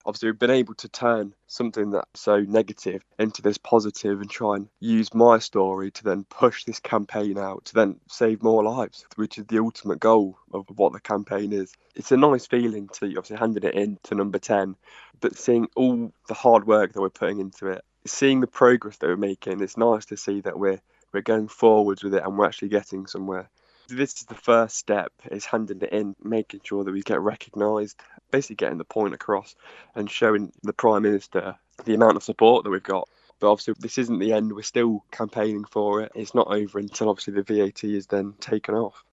obviously we've been able to turn something that's so negative into this positive and try and use my story to then push this campaign out to then save more lives, which is the ultimate goal of what the campaign is. It's a nice feeling to obviously handing it in to number 10, but seeing all the hard work that we're putting into it, seeing the progress that we're making, it's nice to see that we're going forwards with it and we're actually getting somewhere. This is the first step, is handing it in, making sure that we get recognised, basically getting the point across and showing the Prime Minister the amount of support that we've got. But obviously this isn't the end, we're still campaigning for it. It's not over until obviously the VAT is then taken off.